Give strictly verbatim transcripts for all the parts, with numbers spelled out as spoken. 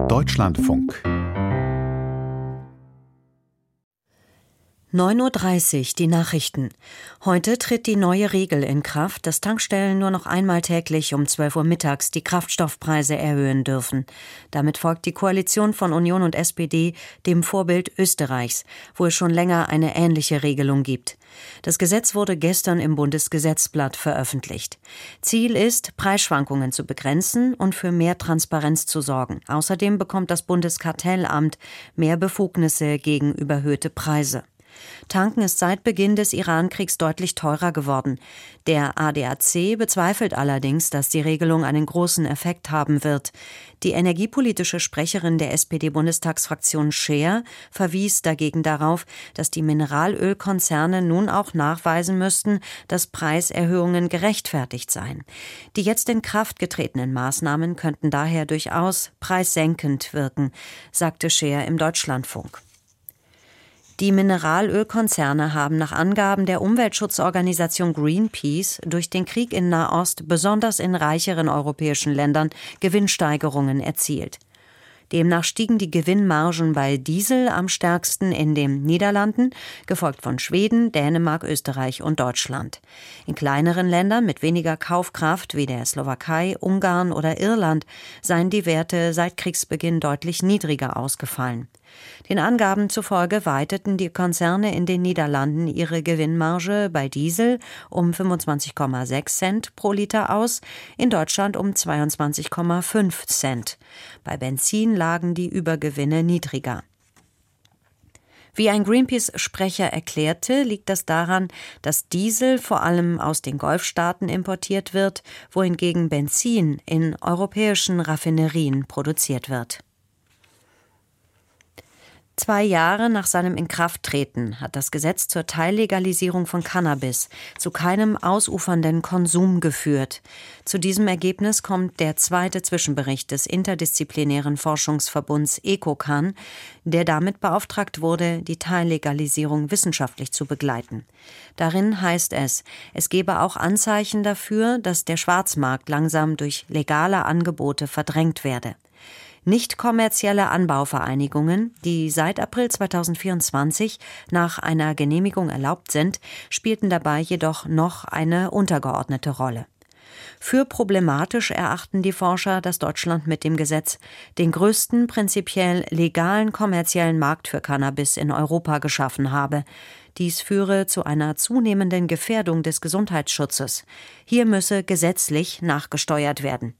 Deutschlandfunk. neun Uhr dreißig, die Nachrichten. Heute tritt die neue Regel in Kraft, dass Tankstellen nur noch einmal täglich um zwölf Uhr mittags die Kraftstoffpreise erhöhen dürfen. Damit folgt die Koalition von Union und S P D dem Vorbild Österreichs, wo es schon länger eine ähnliche Regelung gibt. Das Gesetz wurde gestern im Bundesgesetzblatt veröffentlicht. Ziel ist, Preisschwankungen zu begrenzen und für mehr Transparenz zu sorgen. Außerdem bekommt das Bundeskartellamt mehr Befugnisse gegen überhöhte Preise. Tanken ist seit Beginn des Iran-Kriegs deutlich teurer geworden. Der A D A C bezweifelt allerdings, dass die Regelung einen großen Effekt haben wird. Die energiepolitische Sprecherin der S P D-Bundestagsfraktion Scheer verwies dagegen darauf, dass die Mineralölkonzerne nun auch nachweisen müssten, dass Preiserhöhungen gerechtfertigt seien. Die jetzt in Kraft getretenen Maßnahmen könnten daher durchaus preissenkend wirken, sagte Scheer im Deutschlandfunk. Die Mineralölkonzerne haben nach Angaben der Umweltschutzorganisation Greenpeace durch den Krieg in Nahost besonders in reicheren europäischen Ländern Gewinnsteigerungen erzielt. Demnach stiegen die Gewinnmargen bei Diesel am stärksten in den Niederlanden, gefolgt von Schweden, Dänemark, Österreich und Deutschland. In kleineren Ländern mit weniger Kaufkraft wie der Slowakei, Ungarn oder Irland seien die Werte seit Kriegsbeginn deutlich niedriger ausgefallen. Den Angaben zufolge weiteten die Konzerne in den Niederlanden ihre Gewinnmarge bei Diesel um fünfundzwanzig Komma sechs Cent pro Liter aus, in Deutschland um zweiundzwanzig Komma fünf Cent. Bei Benzin lagen die Übergewinne niedriger. Wie ein Greenpeace-Sprecher erklärte, liegt das daran, dass Diesel vor allem aus den Golfstaaten importiert wird, wohingegen Benzin in europäischen Raffinerien produziert wird. Zwei Jahre nach seinem Inkrafttreten hat das Gesetz zur Teillegalisierung von Cannabis zu keinem ausufernden Konsum geführt. Zu diesem Ergebnis kommt der zweite Zwischenbericht des interdisziplinären Forschungsverbunds EcoCan, der damit beauftragt wurde, die Teillegalisierung wissenschaftlich zu begleiten. Darin heißt es, es gebe auch Anzeichen dafür, dass der Schwarzmarkt langsam durch legale Angebote verdrängt werde. Nicht kommerzielle Anbauvereinigungen, die seit April zweitausendvierundzwanzig nach einer Genehmigung erlaubt sind, spielten dabei jedoch noch eine untergeordnete Rolle. Für problematisch erachten die Forscher, dass Deutschland mit dem Gesetz den größten prinzipiell legalen kommerziellen Markt für Cannabis in Europa geschaffen habe. Dies führe zu einer zunehmenden Gefährdung des Gesundheitsschutzes. Hier müsse gesetzlich nachgesteuert werden.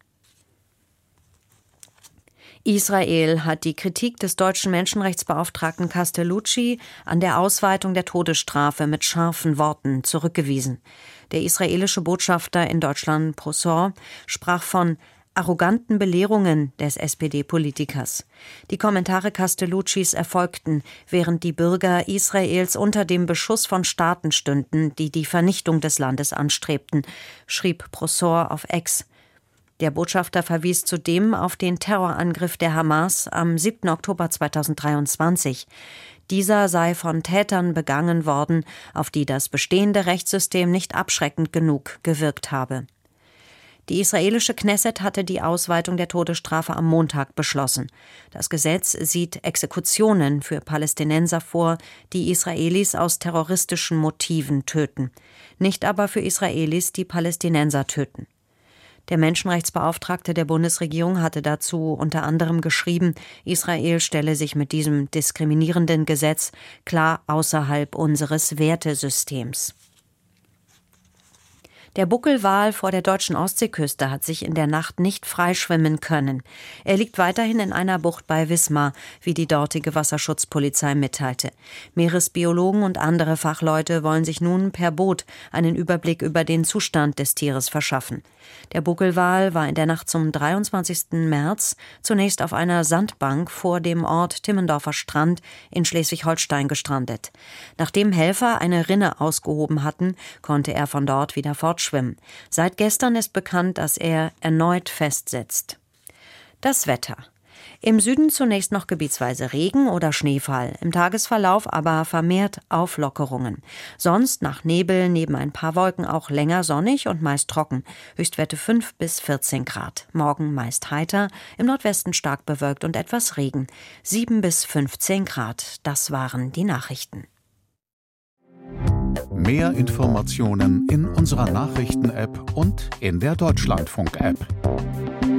Israel hat die Kritik des deutschen Menschenrechtsbeauftragten Castellucci an der Ausweitung der Todesstrafe mit scharfen Worten zurückgewiesen. Der israelische Botschafter in Deutschland, Prosor, sprach von arroganten Belehrungen des S P D-Politikers. Die Kommentare Castelluccis erfolgten, während die Bürger Israels unter dem Beschuss von Staaten stünden, die die Vernichtung des Landes anstrebten, schrieb Prosor auf X. Der Botschafter verwies zudem auf den Terrorangriff der Hamas am siebten Oktober zweitausenddreiundzwanzig. Dieser sei von Tätern begangen worden, auf die das bestehende Rechtssystem nicht abschreckend genug gewirkt habe. Die israelische Knesset hatte die Ausweitung der Todesstrafe am Montag beschlossen. Das Gesetz sieht Exekutionen für Palästinenser vor, die Israelis aus terroristischen Motiven töten, nicht aber für Israelis, die Palästinenser töten. Der Menschenrechtsbeauftragte der Bundesregierung hatte dazu unter anderem geschrieben, Israel stelle sich mit diesem diskriminierenden Gesetz klar außerhalb unseres Wertesystems. Der Buckelwal vor der deutschen Ostseeküste hat sich in der Nacht nicht freischwimmen können. Er liegt weiterhin in einer Bucht bei Wismar, wie die dortige Wasserschutzpolizei mitteilte. Meeresbiologen und andere Fachleute wollen sich nun per Boot einen Überblick über den Zustand des Tieres verschaffen. Der Buckelwal war in der Nacht zum dreiundzwanzigsten März zunächst auf einer Sandbank vor dem Ort Timmendorfer Strand in Schleswig-Holstein gestrandet. Nachdem Helfer eine Rinne ausgehoben hatten, konnte er von dort wieder fortschwimmen. Seit gestern ist bekannt, dass er erneut festsitzt. Das Wetter. Im Süden zunächst noch gebietsweise Regen oder Schneefall, im Tagesverlauf aber vermehrt Auflockerungen. Sonst nach Nebel neben ein paar Wolken auch länger sonnig und meist trocken. Höchstwerte fünf bis vierzehn Grad. Morgen meist heiter, im Nordwesten stark bewölkt und etwas Regen. sieben bis fünfzehn Grad. Das waren die Nachrichten. Mehr Informationen in unserer Nachrichten-App und in der Deutschlandfunk-App.